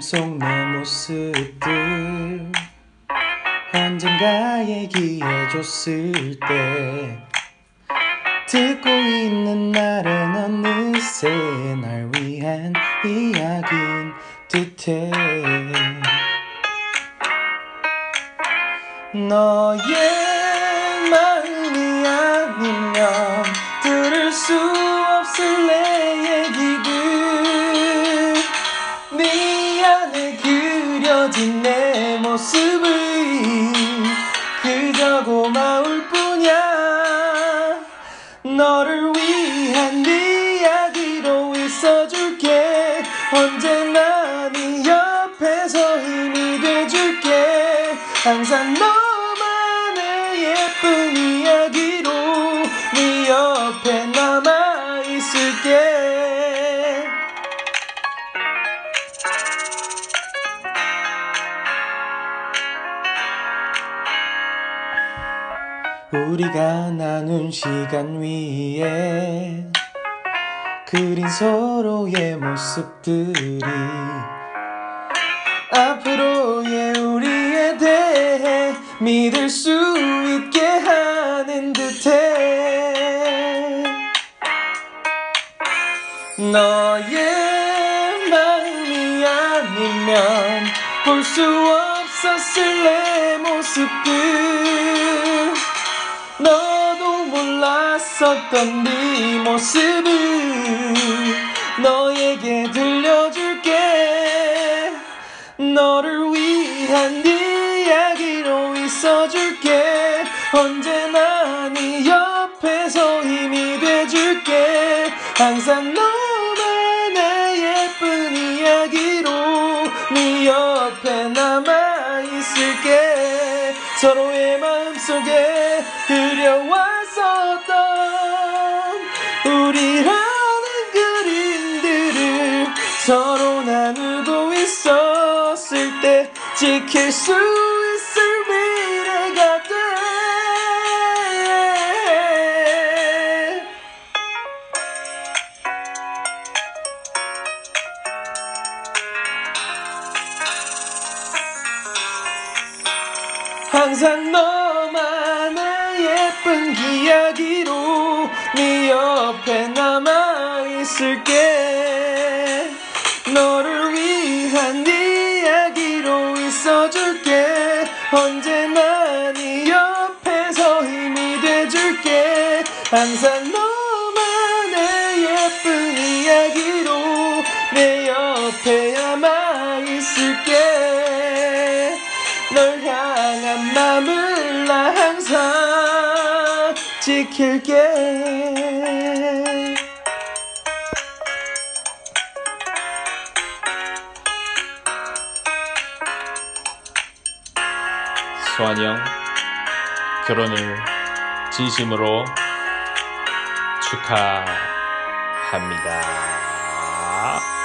마음속 내 모습들 언젠가 얘기해줬을 때 듣고 있는 날엔 어느새 날 위한 이야기인 듯해. 너의 마음이 아니면 들을 수 없을 내 얘기들, 네 안에 그려진 내 모습을 그저 고마울 뿐이야. 너를 위한 이야기로 있어줄게. 언제나 네 옆에서 힘이 돼줄게. 항상 너만의 예쁜 이야기로 네 옆에 남아있을게. 우리가 나눈 시간 위에 그린 서로의 모습들이 앞으로의 우리에 대해 믿을 수 있게 하는 듯해. 너의 마음이 아니면 볼 수 없었을 내 모습들, 너도 몰랐었던 네 모습을 너에게 들려줄게. 너를 위한 이야기로 있어줄게. 언제나 네 옆에서 힘이 돼줄게. 항상 너만의 예쁜 이야기로 네 옆에 남아있을게. 서로의 마음속에 그려왔었던 우리라는 그림들을 서로 나누고 있었을 때 지킬 수 있을 미래가 돼. 항상 너만의 예쁜 이야기로 네 옆에 남아있을게. 너를 위한 이야기로 있어줄게. 언제나 네 옆에서 힘이 돼줄게. 항상 너만의 예쁜 이야기로 내 옆에 남아있을게. 널 향한 맘을 나 항상 지킬게. 수환이 형 결혼을 진심으로 축하합니다.